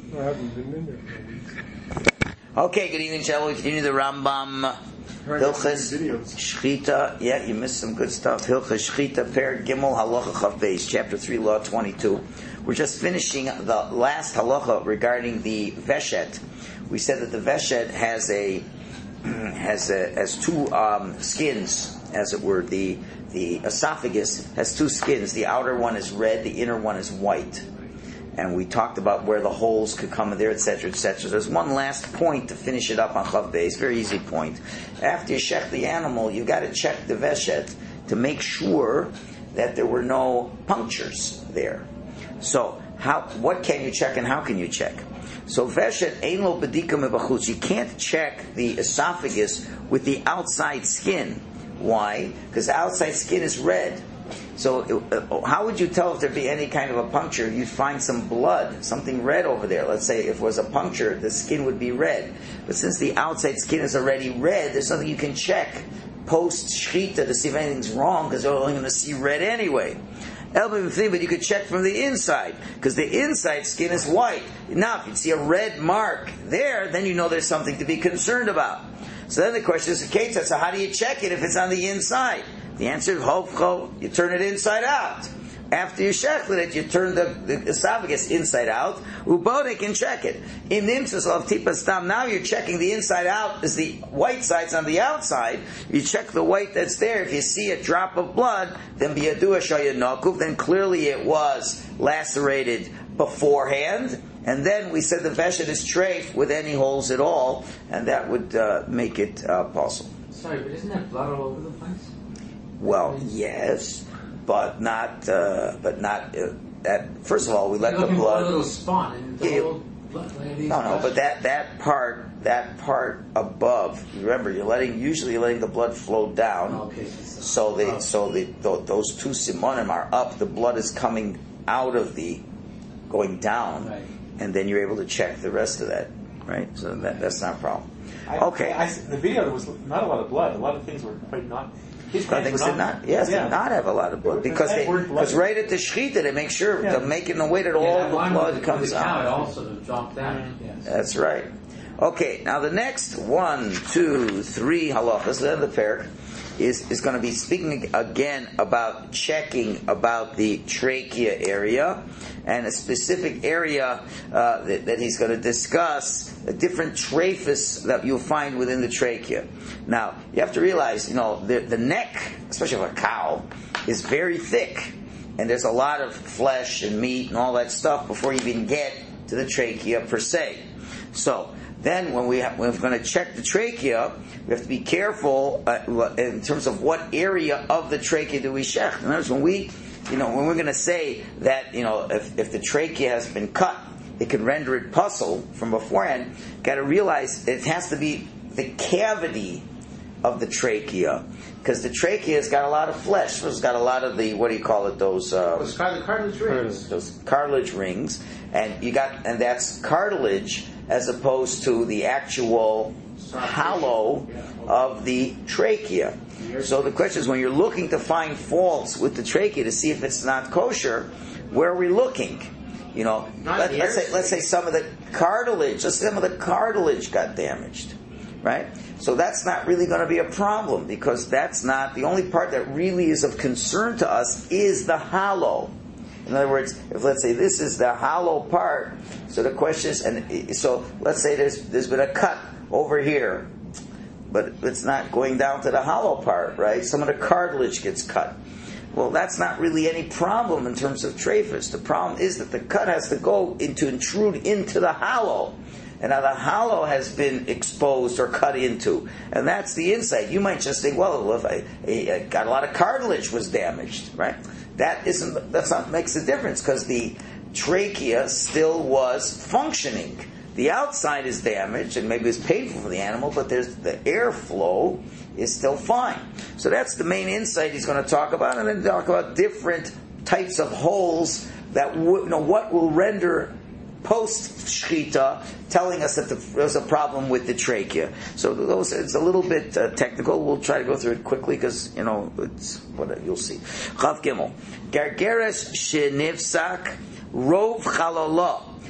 I haven't been in there for weeks. Okay, good evening, shall we continue the Rambam Hilchos Shchita? Yeah, you missed some good stuff. Hilchos Shchita, Per Gimel Halacha Chav Beis, chapter 3, law 22. We're just finishing the last halacha regarding the veshet. We said that the veshet has two skins, as it were. The esophagus has two skins. The outer one is red, the inner one is white. And we talked about where the holes could come in there, etc., etc. There's one last point to finish it up on Chav Beis, very easy point. After you shech the animal, you got to check the veshet to make sure that there were no punctures there. So, what can you check and how can you check? So, veshet ein lo bedika mebachutz. You can't check the esophagus with the outside skin. Why? Because the outside skin is red. So how would you tell if there'd be any kind of a puncture? You'd find some blood, something red over there. Let's say if it was a puncture, the skin would be red. But since the outside skin is already red, there's something you can check post-shchita to see if anything's wrong, because they're only going to see red anyway. But you could check from the inside, because the inside skin is white. Now, if you see a red mark there, then you know there's something to be concerned about. So then the question is, okay, so how do you check it if it's on the inside? The answer is, you turn it inside out. After you shechlet it, you turn the esophagus inside out. Ubodik and check it. In nimsus of tipas tam, now you're checking the inside out as the white side's on the outside. You check the white that's there. If you see a drop of blood, then biyadua shayanokuf, then clearly it was lacerated beforehand. And then we said the veshet is treif with any holes at all, and that would make it possible. Sorry, but isn't there blood all over the place? Well, yes, but not. First of all, we let the blood. A little spot and the whole blood. No, but that part above. Remember, you're letting the blood flow down. Okay. So those two simonim are up. The blood is coming out of going down, right. And then you're able to check the rest of that, right? So that's not a problem. Okay. The video, there was not a lot of blood. A lot of things were quite not. Things did not have a lot of blood because right at the shechita they make sure to make it in a way that all the blood comes out. Also to drop down. Yes. That's right. Okay, now the next 1, 2, 3 halachas, then the parak is going to be speaking again about checking about the trachea area and a specific area that he's going to discuss, a different trephus that you'll find within the trachea. Now, you have to realize, the neck, especially of a cow, is very thick, and there's a lot of flesh and meat and all that stuff before you even get to the trachea per se. So, then when we're going to check the trachea, we have to be careful in terms of what area of the trachea do we shech. In other words, when we're going to say that, if the trachea has been cut, it can render it puzzle from beforehand, got to realize it has to be the cavity of the trachea, because the trachea has got a lot of flesh. It's got a lot of the, what do you call it, those cartilage rings. Those cartilage rings, and that's cartilage as opposed to the actual hollow of the trachea. So the question is, when you're looking to find faults with the trachea to see if it's not kosher, where are we looking? Let's say some of the cartilage got damaged, right? So that's not really going to be a problem, because that's not the only part that really is of concern to us is the hollow. In other words, if let's say this is the hollow part, so the question is, so let's say there's been a cut over here, but it's not going down to the hollow part, right? Some of the cartilage gets cut. Well, that's not really any problem in terms of trephus. The problem is that the cut has to intrude into the hollow. And now the hollow has been exposed or cut into. And that's the inside. You might just think, well, if I got a lot of cartilage was damaged, right? That's not makes a difference, because the trachea still was functioning. The outside is damaged, and maybe it's painful for the animal, but the airflow is still fine. So that's the main insight he's going to talk about, and then talk about different types of holes that what will render post-shchita, telling us that there's a problem with the trachea. So it's a little bit technical. We'll try to go through it quickly because, it's what you'll see. Chav Gimel. Gargeres shenivsak rov chalala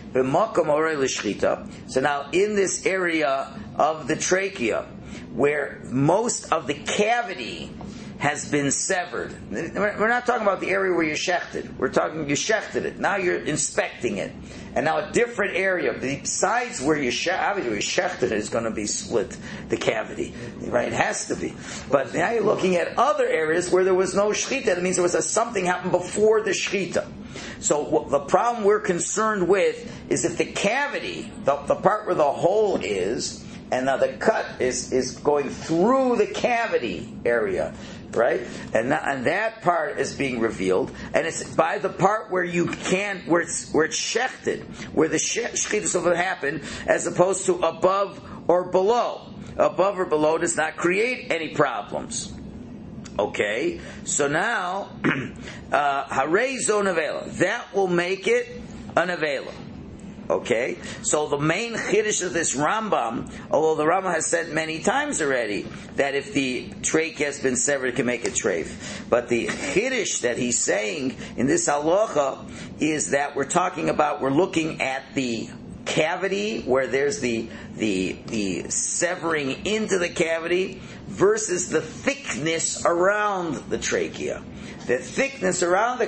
So now in this area of the trachea, where most of the cavity has been severed. We're not talking about the area where you shechted. We're talking you shechted it. Now you're inspecting it. And now a different area, besides where you shechted it, is going to be split, the cavity. Right? It has to be. But now you're looking at other areas where there was no shechita. That means there was something happened before the shechita. So the problem we're concerned with is if the cavity, the part where the hole is, and now the cut is going through the cavity area, right? And that part is being revealed, and it's by the part where you can, where it's shechted, where the shechidus will happen, as opposed to above or below. Above or below does not create any problems. Okay, so now harei zo nevela, that will make it a nevela. Okay, so the main chiddush of this Rambam, although the Rambam has said many times already that if the trachea has been severed, it can make a treif. But the chiddush that he's saying in this halacha is that we're looking at the cavity where there's the severing into the cavity versus the thickness around the trachea. The thickness around the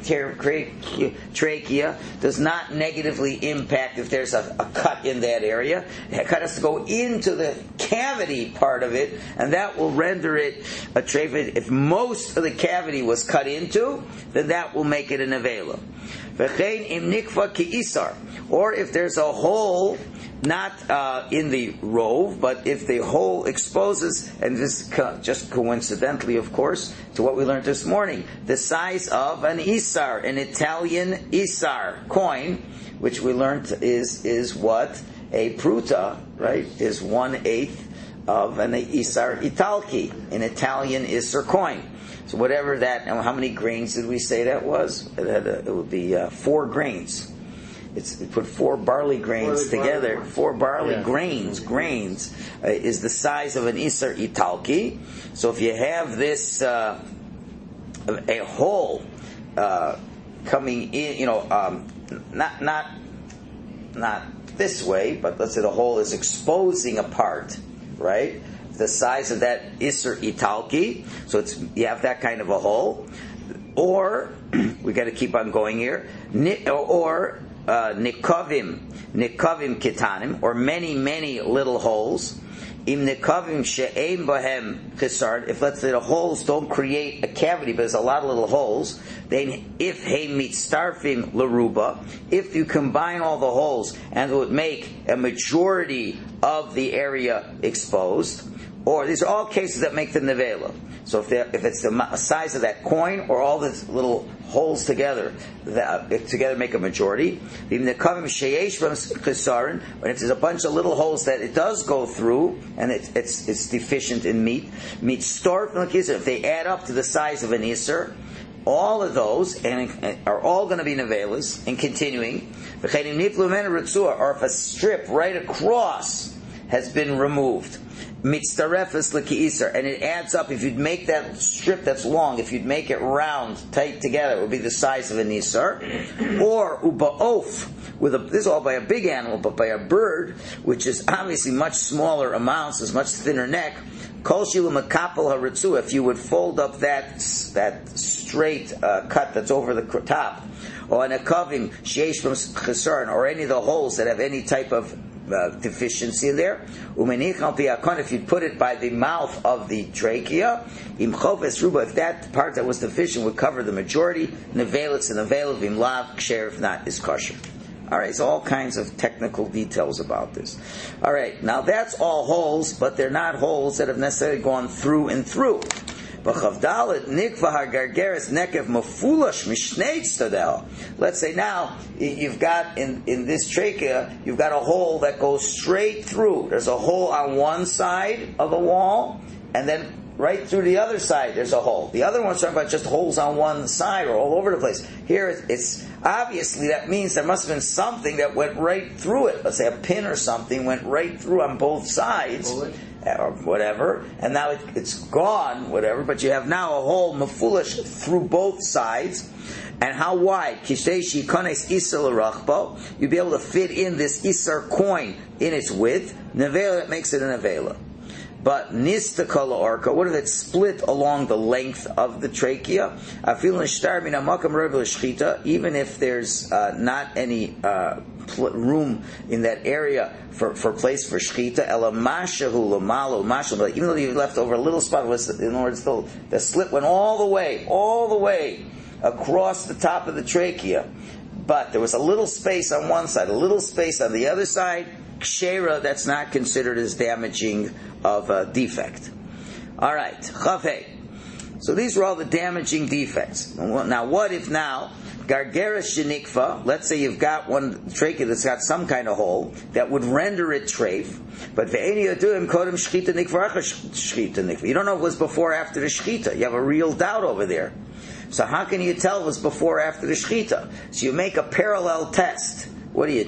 trachea does not negatively impact if there's a cut in that area. The cut has to go into the cavity part of it, and that will render it a treif. If most of the cavity was cut into, then that will make it a nevela. Or if there's a hole, not in the rove, but if the hole exposes, and this just coincidentally, of course, to what we learned this morning, the size of an isar, an Italian isar coin, which we learned is what? A pruta, right, is 1/8 of an isar italki, an Italian isar coin. So whatever that, and how many grains did we say that was? It would be 4 grains. We put 4 barley grains together. 4 barley grains is the size of an isar italki. So if you have this a hole coming in, not this way, but let's say the hole is exposing a part, right? The size of that isar italki. So you have that kind of a hole, or we got to keep on going here, or nikavim kitanim, or many little holes. Im nikavim she'ein bahem chisard. If let's say the holes don't create a cavity, but there's a lot of little holes, then if hey mitztarfim laruba, if you combine all the holes and it would make a majority of the area exposed, or these are all cases that make the nevela. So if it's the size of that coin or all the little holes together, together make a majority. Even the kavim sheyesh from chesaron, when if there's a bunch of little holes that it does go through and it's deficient in meat starf like isar, if they add up to the size of an isar, all of those are all going to be nevelas. And continuing, or if a strip right across has been removed, mitzarefes l'ki'isar, and it adds up. If you'd make that strip that's long, if you'd make it round, tight together, it would be the size of an isar. Or uba'of, this is all by a big animal, but by a bird, which is obviously much smaller amounts, has much thinner neck. Kol shilu makapel haritzu, if you would fold up that straight cut that's over the top, or an akavim sheish from chesaron, or any of the holes that have any type of deficiency in there. If you put it by the mouth of the trachea, if that part that was deficient would cover the majority, nevel, it's a nevel, vim lav, ksher, if not, is kosher. Alright, so all kinds of technical details about this. Alright, now that's all holes, but they're not holes that have necessarily gone through and through. Let's say now you've got in this trachea, you've got a hole that goes straight through. There's a hole on one side of the wall, and then right through the other side there's a hole. The other one's talking about just holes on one side or all over the place. Here it's obviously that means there must have been something that went right through it. Let's say a pin or something went right through on both sides. or whatever, and now it's gone, whatever, but you have now a hole mefulish through both sides. And how wide? You'd be able to fit in this isar coin in its width. Nevela, it makes it an nevela. But nistakala orka, what if it's split along the length of the trachea? Even if there's not any room in that area for place for shchita, even though you left over a little spot, in other words, the slit went all the way across the top of the trachea, but there was a little space on one side, a little space on the other side. Kshera, that's not considered as damaging of a defect. All right, Chavei. So these are all the damaging defects. Now, what if now gargeres shenikfa? Let's say you've got one trachea that's got some kind of hole that would render it treif, but ve'eni yaduim kodem shchita nikva shchita nikva. You don't know if it was before or after the shchita. You have a real doubt over there. So how can you tell it was before or after the shchita? So you make a parallel test. What do?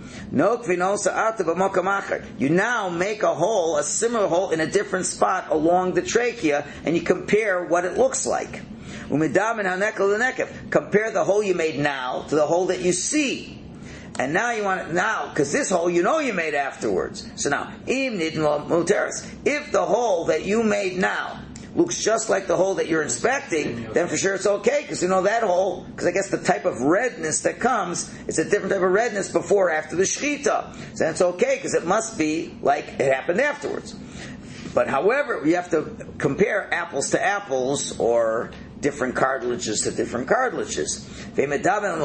You now make a hole, a similar hole in a different spot along the trachea, and you compare what it looks like. Compare the hole you made now to the hole that you see. And now you want it now, because this hole you know you made afterwards. So now, if the hole that you made now looks just like the hole that you're inspecting, then for sure it's okay, because you know that hole, because I guess the type of redness that comes, it's a different type of redness before or after the shechita. So that's okay, because it must be like it happened afterwards. But however, you have to compare apples to apples, or different cartilages to different cartilages. You have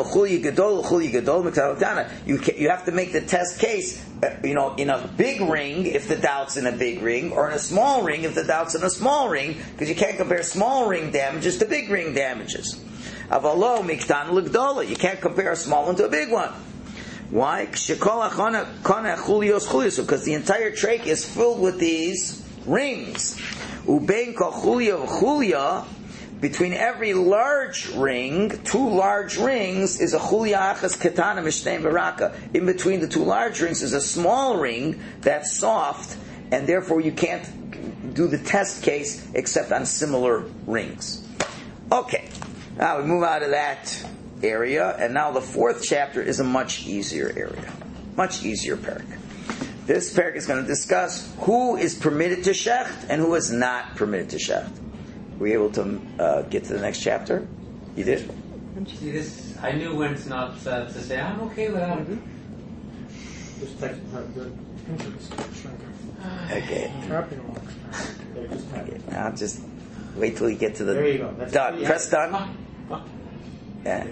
to make the test case, in a big ring if the doubt's in a big ring, or in a small ring if the doubt's in a small ring, because you can't compare small ring damages to big ring damages. You can't compare a small one to a big one. Why? Because the entire trachea is filled with these rings. Between every large ring, two large rings, is a chulya achas ketana mishneim baraka. In between the two large rings is a small ring that's soft, and therefore you can't do the test case except on similar rings. Okay, now we move out of that area, and now the fourth chapter is a much easier area. Much easier parak. This parak is going to discuss who is permitted to shecht and who is not permitted to shecht. Were you able to get to the next chapter? You did? See, this, I knew when it's not to say, I'm okay without it. Just text the Okay. Okay. Now just wait till you get to the... There you go. That's done. Press done. Yeah.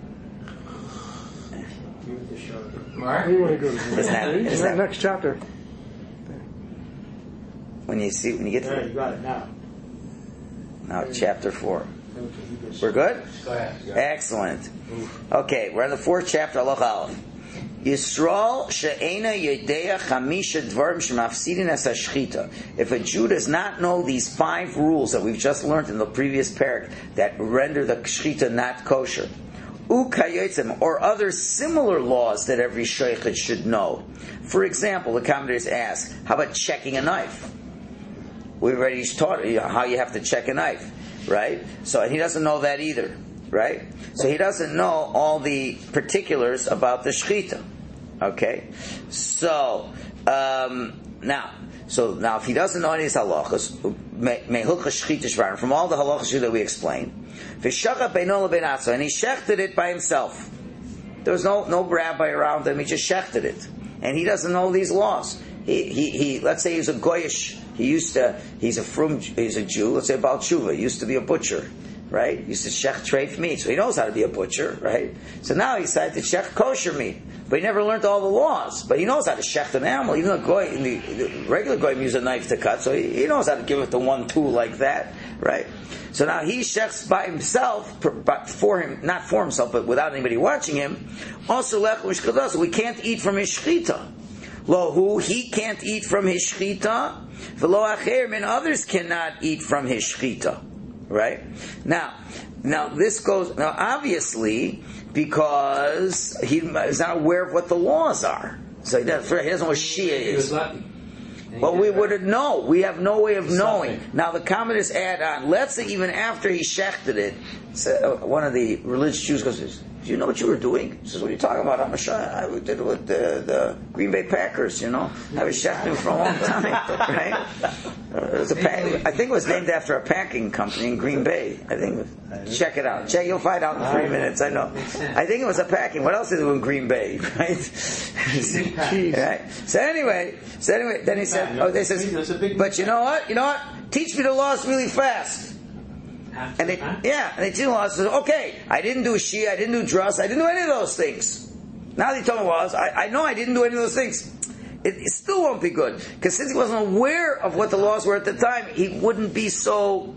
Mark? We want to go to that- next chapter. When you get to There, you got it now. now chapter 4. We're good? Go ahead. Excellent. Okay, we're in the fourth chapter, Halach Aleph. Yisrael she'ena yedea chamisha dvarim shemafsidin es hashchita. If a Jew does not know these 5 rules that we've just learned in the previous parak that render the shchita not kosher, ukayotzim, or other similar laws that every shochet should know. For example, the commentators ask, how about checking a knife? We've already taught you how you have to check a knife, right? So, and he doesn't know that either, right? So he doesn't know all the particulars about the shechita. Okay, so now if he doesn't know any of these halachas, from all the halachas that we explained, and he shechted it by himself. There was no rabbi around him. He just shechted it, and he doesn't know these laws. He let's say he's a goyish. He's a Jew. Let's say Baal Tshuva. He used to be a butcher, right? He used to shech treif meat, so he knows how to be a butcher, right? So now he decided to shech kosher meat, but he never learned all the laws. But he knows how to shech an animal. Even though the regular goyim use a knife to cut, so he knows how to give it the one tool like that, right? So now he shechs by himself, but not for himself, but without anybody watching him. Also, we can't eat from his shechita. Lohu, he can't eat from his shechita. V'lo acher, and others cannot eat from his shechita. Right? Now this goes, obviously, because he is not aware of what the laws are. So he doesn't know what Shia is. He was lucky. Well, we wouldn't know. We have no way of knowing. Now, the commentators add on. Let's say even after he shechted it, so one of the religious Jews goes, "Do you know what you were doing?" He says, "What are you talking about? I did it with the Green Bay Packers. I was shechting for a long time, right? It was I think it was named after a packing company in Green Bay. I think. Check it out. You'll find out in 3 minutes. I know. I think it was a packing. What else did they do in Green Bay, right? Right? So anyway, then he said, they says, but you know what? Teach me the laws really fast. And they teach the laws. Okay, I didn't do Shia, I didn't do Druss, I didn't do any of those things. Now they told me laws. I know I didn't do any of those things. It still won't be good, because since he wasn't aware of what the laws were at the time, he wouldn't be so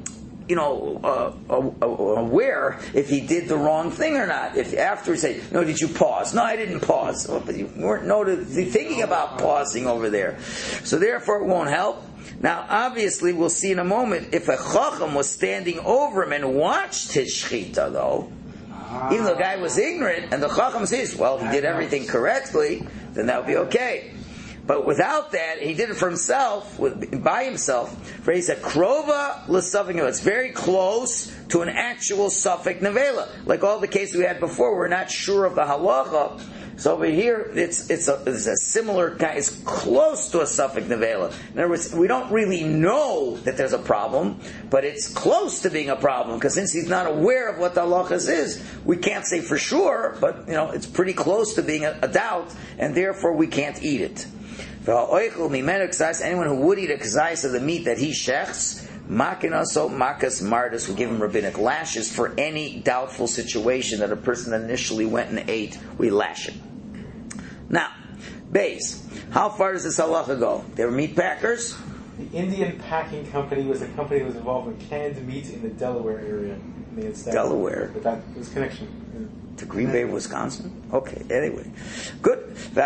aware if he did the wrong thing or not. If after he said, "No, did you pause?" "No, I didn't pause." Well, but you weren't thinking about pausing over there. So therefore, it won't help. Now, obviously, we'll see in a moment if a chacham was standing over him and watched his shechita, though. Even though the guy was ignorant, and the chacham says, "Well, he did everything correctly," then that would be okay. But without that, he did it for himself, by himself. For he said, "Krova l'safek nevela." It's very close to an actual safek nevela. Like all the cases we had before, we're not sure of the halacha. So over here, it's a similar kind. It's close to a safek nevela. In other words, we don't really know that there's a problem, but it's close to being a problem, because since he's not aware of what the halachas is, we can't say for sure. But it's pretty close to being a doubt, and therefore we can't eat it. Anyone who would eat a kazayis of the meat that he shechts, makinaso makas mardus, we give him rabbinic lashes for any doubtful situation that a person initially went and ate. We lash him. Now, Beis, how far does this halacha go? They were meat packers. The Indian Packing Company was a company that was involved in canned meat in the Delaware area. Delaware. But that was connection. To Green Bay, Wisconsin? Okay, anyway. Good.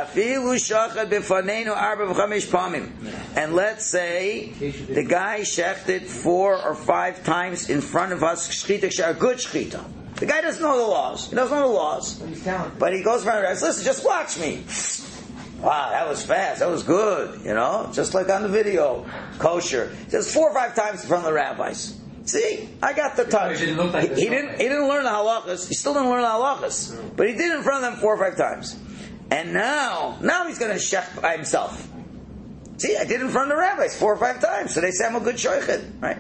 And let's say the guy shechted 4 or 5 times in front of us, shchita, a good shchita. The guy doesn't know the laws. He doesn't know the laws. But he goes around and says, "Listen, just watch me." Wow, that was fast. That was good. Just like on the video. Kosher. He says 4 or 5 times in front of the rabbis. See, I got the touch. He didn't learn the halachas. He still didn't learn the halachas, but he did it in front of them 4 or 5 times. And now he's going to shech by himself. See, I did it in front of the rabbis 4 or 5 times, so they say I'm a good shoichet, right?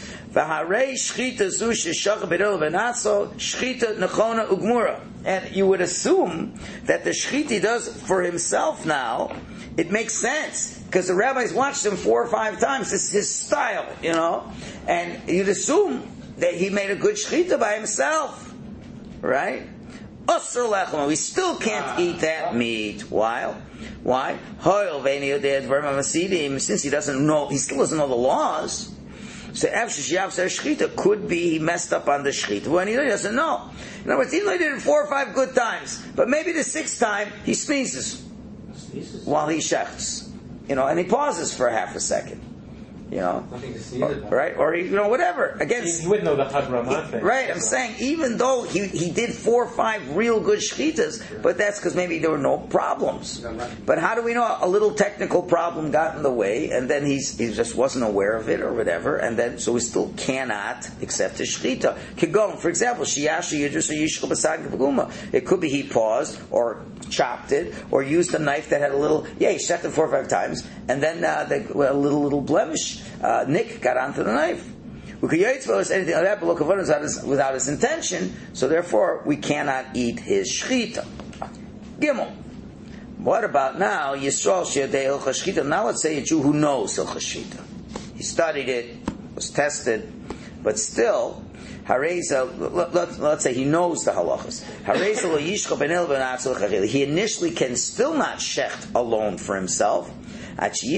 And you would assume that the shchita he does for himself now, it makes sense, because the rabbis watched him 4 or 5 times. It's his style, and you'd assume that he made a good shchita by himself, right? Asur lechem, we still can't eat that meat. Why? Since he doesn't know, he still doesn't know the laws. So shchita could be he messed up on the shchita when he doesn't know. In other words, even though he did it 4 or 5 good times, but maybe the 6th time he sneezes while he shechts, and he pauses for half a second. Nothing to see about. Right? Or whatever. Again, you wouldn't know the Hadrama thing. Right, I'm saying, even though he did 4 or 5 real good shchitas, but that's because maybe there were no problems. But how do we know a little technical problem got in the way, and then he just wasn't aware of it or whatever, and then so we still cannot accept the shchita. Kigon, for example, it could be he paused or chopped it or used a knife that had a little, he shechted 4 or 5 times, and then a little blemish, nick got onto the knife. Anything like that, but without his intention, so therefore we cannot eat his shchita. Gimel. What about now? Yisrael she'adei hilchos shchita. Now let's say a Jew who knows hilchos shchita. He studied it, was tested, but still, let's say he knows the halachas. He initially can still not shecht alone for himself. You have to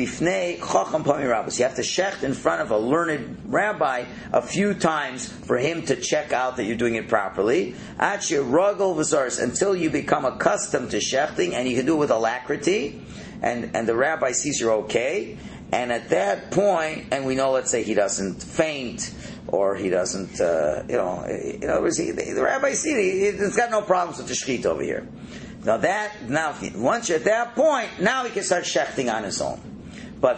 shecht in front of a learned rabbi a few times for him to check out that you're doing it properly. Until you become accustomed to shechting, and you can do it with alacrity, and the rabbi sees you're okay. And at that point, and we know, let's say he doesn't faint, or he doesn't, the rabbi sees he's got no problems with the shechita over here. Now once you're at that point, now he can start shechting on his own. But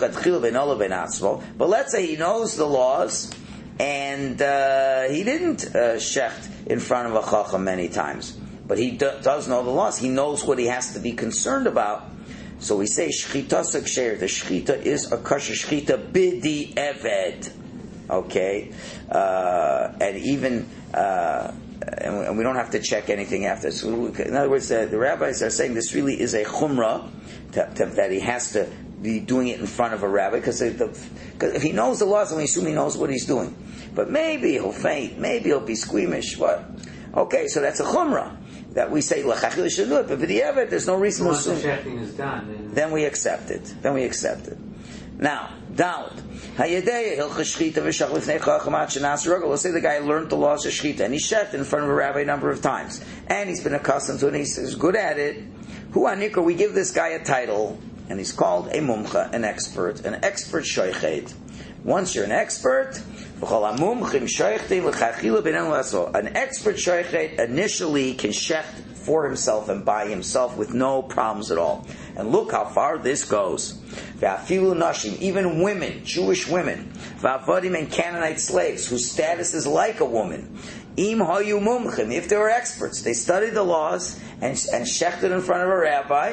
let's say he knows the laws, and he didn't shecht in front of a chacham many times, but he does know the laws. He knows what he has to be concerned about. So we say shchita seksher. The shchita is a kosher shchita bidi eved. Okay, and even. And we don't have to check anything after. So in other words, the rabbis are saying this really is a chumrah that he has to be doing it in front of a rabbi, because if he knows the laws, then we assume he knows what he's doing. But maybe he'll faint, maybe he'll be squeamish. What? Okay, so that's a chumrah that we say l'chachil should do it, but v'di'evet there's no reason to assume. Once the shechting is done, then we accept it. Now, Dalit. Let's say the guy learned the laws of shechita, and he shechted in front of a rabbi a number of times, and he's been accustomed to it, and he's good at it. We give this guy a title, and he's called a mumcha, an expert shoichet. Once you're an expert, an expert shoichet initially can shecht for himself and by himself with no problems at all. And look how far this goes. Even women, Jewish women, and Canaanite slaves, whose status is like a woman, if they were experts, they studied the laws and shechted in front of a rabbi,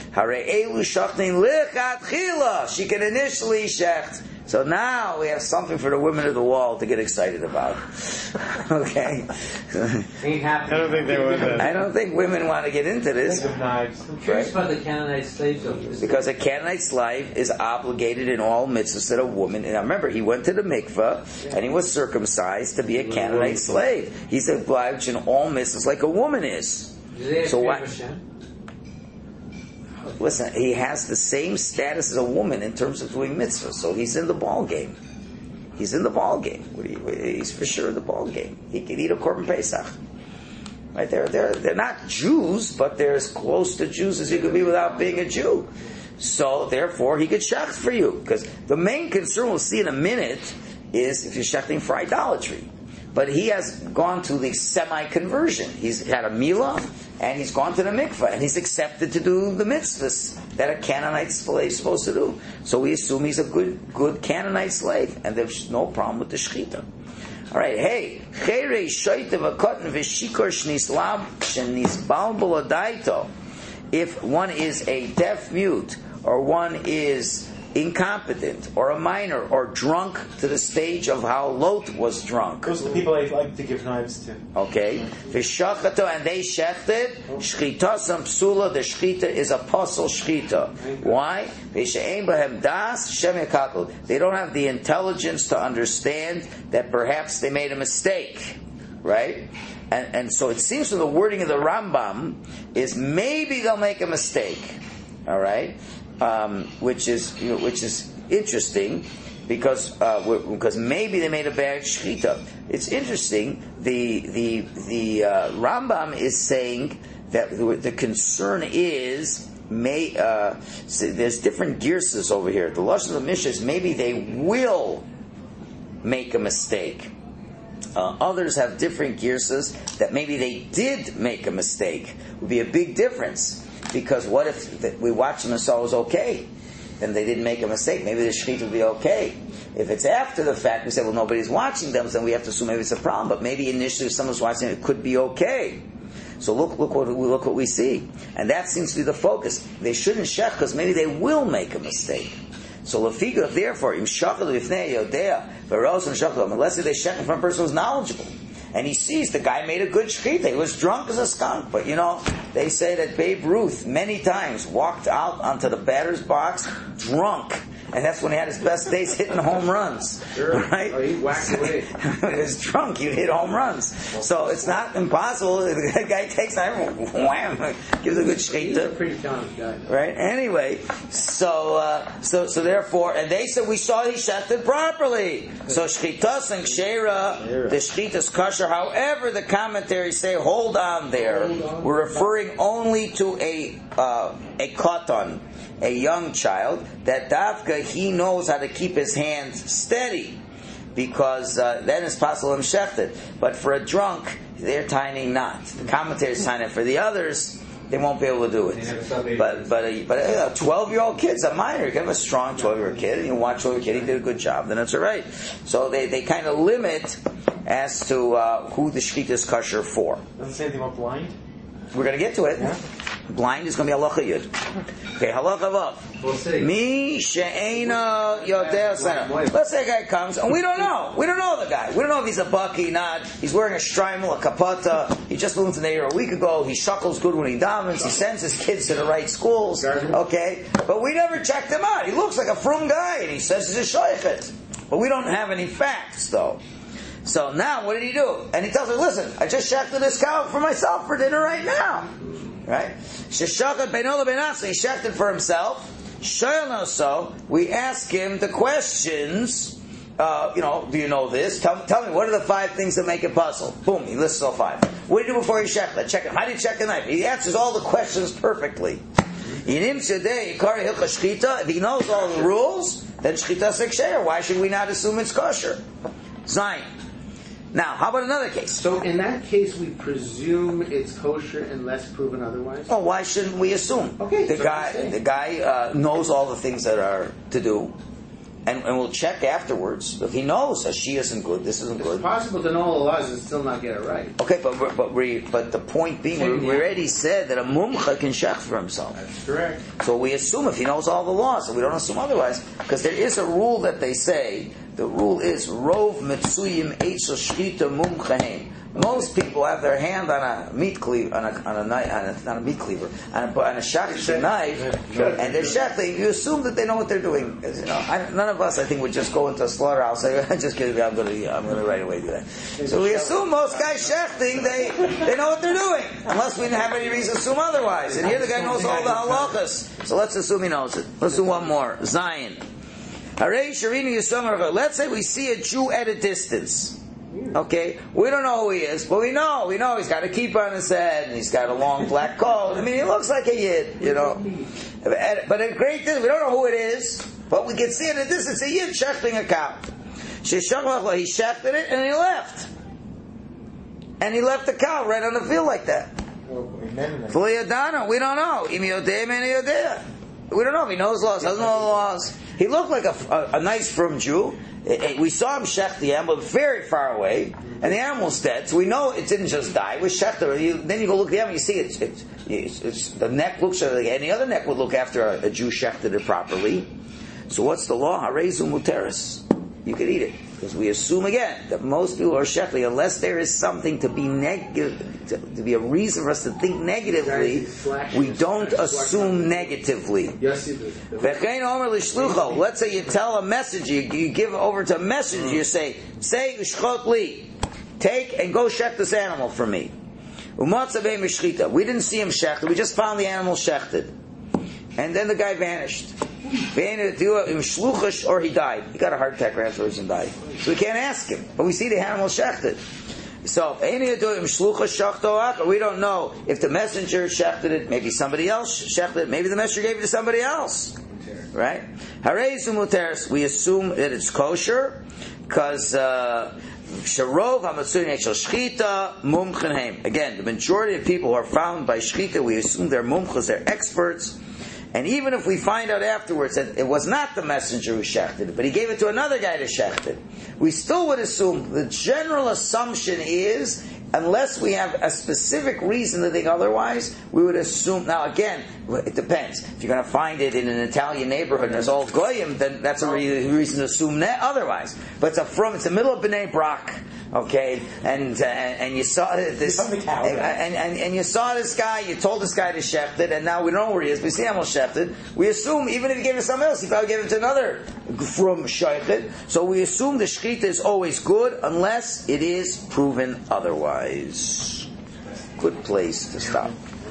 she can initially shecht. So now we have something for the women of the wall to get excited about. Okay? ain't happening. I don't think women want to get into this. I'm curious about the Canaanite slaves of this. Because a Canaanite slave is obligated in all mitzvahs that a woman. And remember, he went to the mikveh and he was circumcised to be a Canaanite slave. He's obliged in all mitzvahs like a woman is. So what? Listen, he has the same status as a woman in terms of doing mitzvahs, so he's in the ball game. He's for sure in the ball game. He can eat a korban pesach. Right? They're not Jews, but they're as close to Jews as you could be without being a Jew. So therefore, he could shecht for you, because the main concern we'll see in a minute is if you're shechting for idolatry. But he has gone to the semi-conversion. He's had a milah, and he's gone to the mikveh, and he's accepted to do the mitzvahs that a Canaanite slave is supposed to do. So we assume he's a good Canaanite slave, and there's no problem with the shechita. All right, hey, if one is a deaf mute, or one is incompetent, or a minor, or drunk to the stage of how Lot was drunk. Those are the people I like to give knives to. Okay. V'shachato, and they shechted. Shchita sam psula, the shchita is apostle shchita. Why? V'she'ein b'hem das, Shem yakakol. They don't have the intelligence to understand that perhaps they made a mistake. Right? And so it seems from the wording of the Rambam is maybe they'll make a mistake. All right? Which is interesting, because maybe they made a bad shechita. It's interesting. The Rambam is saying that the concern is there's different girsas over here. The lashon of the Mishnah is maybe they will make a mistake. Others have different girsas that maybe they did make a mistake. Would be a big difference. Because what if we watch them and saw it was okay? Then they didn't make a mistake. Maybe the shechita would be okay. If it's after the fact, we say, well, nobody's watching them, so then we have to assume maybe it's a problem. But maybe initially if someone's watching it could be okay. So look what we see. And that seems to be the focus. They shouldn't shech because maybe they will make a mistake. So lefiga, therefore, im shachal lifnei yodea v'rosim shachal, unless they shech in front of a person who's knowledgeable. And he sees the guy made a good shechita. He was drunk as a skunk. But they say that Babe Ruth many times walked out onto the batter's box drunk. And that's when he had his best days hitting home runs. Sure. Right? Oh, he whacked away. When he was drunk, you'd hit home runs. So it's not impossible. The guy takes time, wham, gives a good shechita. He's a pretty talented guy. Right? Anyway, so therefore, and they said we saw he shechted properly. So shchitas and kshera, the shchita's kosher. However, the commentaries say, hold on there. We're referring only to a katan, a young child, that dafka he knows how to keep his hands steady, because then it's possible him shechted. But for a drunk, they're tying not. The commentaries tying it. For the others, they won't be able to do They it. never saw baby. But a 12-year-old kid's a minor. You can have a strong 12-year-old kid, and you watch over the kid, he did a good job, then it's all right. So they kind of limit as to who the shechita is kosher for. Doesn't say anything about blind. We're going to get to it. Yeah. Blind is going to be halacha yud. Okay, halacha vav. We'll see. Mi she'ena yodea sana. Let's say a guy comes, and we don't know. We don't know the guy. We don't know if he's a bucky, not. He's wearing a shtreimel, a kapata. He just moved to the area a week ago. He shuckles good when he davens. He sends his kids to the right schools. Okay, but we never checked him out. He looks like a frum guy, and he says he's a shoychet. But we don't have any facts, though. So now, what did he do? And he tells us, listen, I just shechted this cow for myself for dinner right now. Right? Sheshachat beino lebeinaso, he shechted for himself. Shoyel so, we ask him the questions, do you know this? Tell me, what are the 5 things that make it puzzle? Boom, he lists all 5. What did you do before you shechted? Check him. How do you check the knife? He answers all the questions perfectly. If he knows all the rules, then shechita seksher. Why should we not assume it's kosher? Zayin. Now, how about another case? So in that case, we presume it's kosher unless proven otherwise? Oh, why shouldn't we assume? Okay, The guy knows all the things that are to do, and we'll check afterwards. If he knows that she isn't good, this isn't It's good. possible to know all the laws and still not get it right. Okay, but the point being, we already said that a mumcha can shech for himself. That's correct. So we assume if he knows all the laws, and we don't assume otherwise, because there is a rule that they say. The rule is rov metsuyim eitzel shchita mumchaim. Most people have their hand on a meat cleaver, on a shachting knife, and they're shechting. You assume that they know what they're doing. None of us, I think, would just go into a slaughterhouse and say, "Just kidding, I'm going to right away do that." So we assume most guys shechting, they know what they're doing, unless we have any reason to assume otherwise. And here the guy knows all the halachas, so let's assume he knows it. Let's do one more. Zion. Let's say we see a Jew at a distance. Okay, we don't know who he is, but we know he's got a kippah on his head and he's got a long black coat. I mean, he looks like a yid, But at great distance, we don't know who it is, but we can see at a distance a yid shechting a cow. He shechted it and he left. And he left the cow right on the field like that. Fuliyadana, we don't know. We don't know if he knows laws, doesn't know the laws. He looked like a nice frum Jew. We saw him shech the animal very far away, and the animal's dead, so we know it didn't just die. It was shech. Then you go look at the animal, you see it's the neck looks like any other neck would look after a Jew shechted it properly. So what's the law? Harezu muteris. You could eat it. Because we assume again that most people are shechting unless there is something to be negative, to be a reason for us to think negatively. We don't assume negatively. Yes, you do. Let's say you tell a messenger, you give over to a messenger, you say ushchot li, take and go shech this animal for me. We didn't see him shechted, we just found the animal shechted, and then the guy vanished. Or he died. He got a heart attack afterwards and died. So we can't ask him. But we see the animal shechted. So, we don't know if the messenger shechted it, maybe somebody else shechted it, maybe the messenger gave it to somebody else. Right? We assume that it's kosher, because again, the majority of people who are found by shchita, we assume they're mumchas, they're experts. And even if we find out afterwards that it was not the messenger who shechted it, but he gave it to another guy to shecht it, we still would assume, the general assumption is, unless we have a specific reason to think otherwise, we would assume, now again, it depends. If you're going to find it in an Italian neighborhood and there's all goyim, then that's a reason to assume otherwise. But it's the middle of Bnei Brak. Okay, and you saw this, and you saw this guy. You told this guy to shecht it, and now we don't know where he is. We see him shechted. We assume even if he gave it to someone else, he probably gave it to another from shechted. So we assume the shechita is always good unless it is proven otherwise. Good place to stop.